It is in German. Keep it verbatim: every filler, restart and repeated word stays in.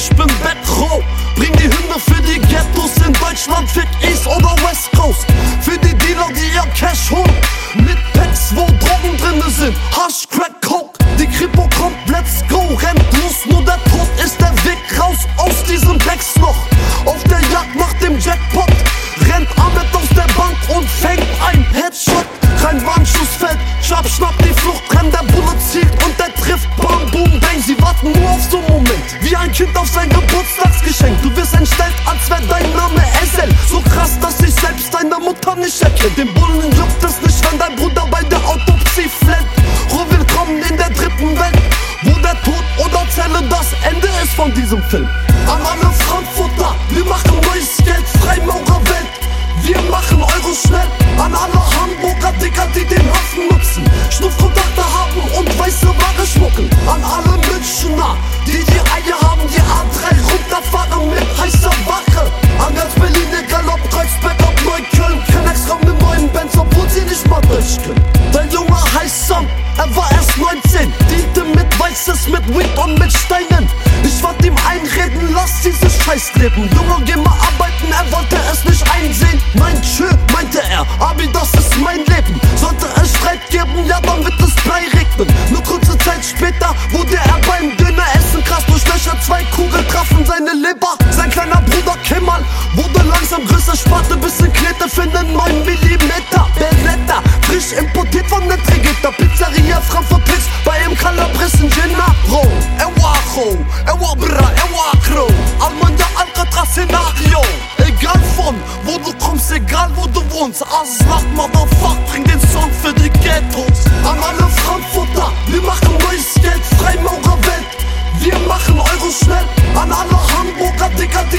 ich bin Betro. Bring die Hymne für die Ghettos in Deutschland, fick East oder West Coast. Für die Dealer, die ihr Cash holen, mit Packs, wo Drogen drinne sind, Hasch, Crack, Coke. Die Kripo kommt, let's go, rennt los, nur der Tod ist der Weg raus aus diesem Drecksloch. Auf der Jagd nach dem Jackpot rennt Ahmed aus der Bank und fängt ein Headshot. Kein Warnschuss fällt, Schnapp, schnapp, die Flucht rennt, der Bulle zielt und der trifft, bam, boom, bang. Sie warten nur auf so einen Moment, wie ein Kind auf sein Geburtstagsgeschenk. Du wirst entstellt, als wär dein Name Ezel. So krass, dass sich selbst deine Mutter nicht erkennt. Den Bullen juckt es nicht, wenn dein Bruder bei der Autopsie flennt. Oh, willkommen in der dritten Welt, wo der Tod oder Zelle das Ende ist von diesem Film. An alle Frankfurter, wir machen neues Geld, Freimaurerwelt. Wir machen Euro schnell. An alle Hamburger Dicker, die den Hafen nutzen, Schnupfkontakte haben und weiße Ware schmucken. An alle Münchner, die die Eier haben, die A drei runterfahren mit heißer Wache. An ganz Berlin, egal ob Kreuzberg, ob Neukölln, kein extra mit neuen Bands, obwohl sie nicht mal durch können. Dein Junge heißt Sam, er war erst neunzehn, dealte mit Weißes, mit Weed und mit Steinen. Ich wollte ihm einreden, lass dieses Scheißleben. Junge, geh mal arbeiten, er wollte es nicht einsehen. Nein, tschö, meinte er, Abi, das ist mein Leben. Sollte es Streit geben, ja, dann wird es Blei regnen. Nur kurze Zeit später wurde er beim Döneressen krass durch Löcher. Zwei Kugeln trafen seine Leber. Sein kleiner Bruder Kemal wurde langsam größer, sparte bisschen Knete für einen neun Millimeter Beretta, frisch importiert von der Trigetta. Pizzeria Frankfurt Tricks, bei ihm Calabresen Gennaro. Ewacho, Ewabra, Ewakro, Almanja Alcatraz Szenario. Egal von wo du kommst, egal wo du wohnst, Aslat, Motherfuck, bring den Song für die Ghettos. An alle Frankfurter, wir machen neues Geld, Freimaurerwelt. Wir machen Euro schnell. An alle Hamburger Dicker,